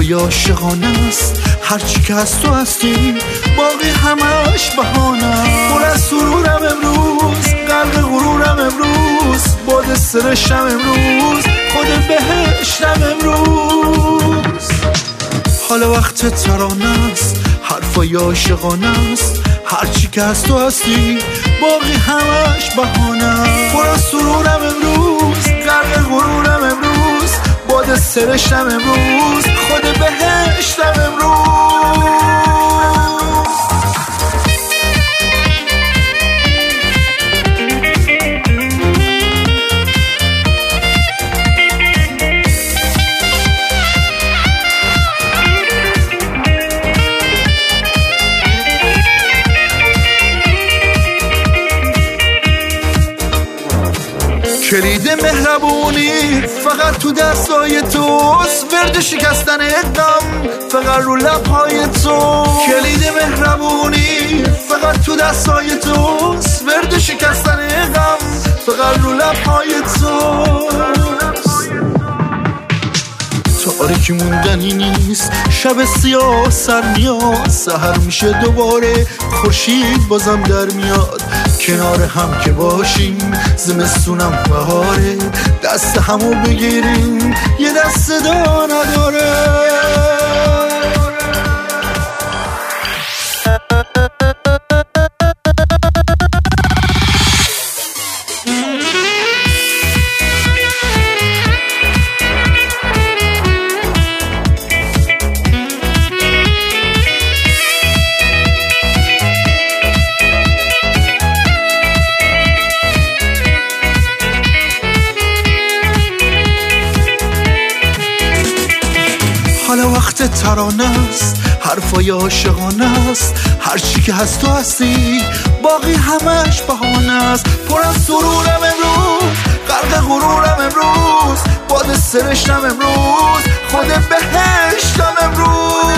حرفای عاشقانه است، هرچی که از تو هستی باقی همش بهانه. پر از سرورم امروز، غرق غرورم امروز، باد سرشتم امروز، خود بهشتم امروز. حالا وقت ترانه است، حرفای عاشقانه است، هرچی که از تو هستی باقی همش بهانه. پر از سرورم امروز، غرق غرورم امروز، باد سرشتم امروز، خود بهشتم امروز. کلید مهربونی فقط تو دستای توست، ورد شکستن غم فقط رو لبهای تو. کلید مهربونی فقط تو دستای توست، ورد شکستن غم فقط رو لبهای تو. تاریکی موندنی نیست، شب سیاه سر میاد، سحر میشه دوباره خورشید بازم در میاد. کنار هم که باشیم زمستونم بهاره، دست همو بگیریم یه دست صدا نداره. حالا وقت ترانه است، حرفای عاشقانه است، هرچی که از تو هستی باقی همش بهانه است. پر از سرورم امروز، غرق غرورم امروز، باد سرشتم امروز، خود بهشتم امروز.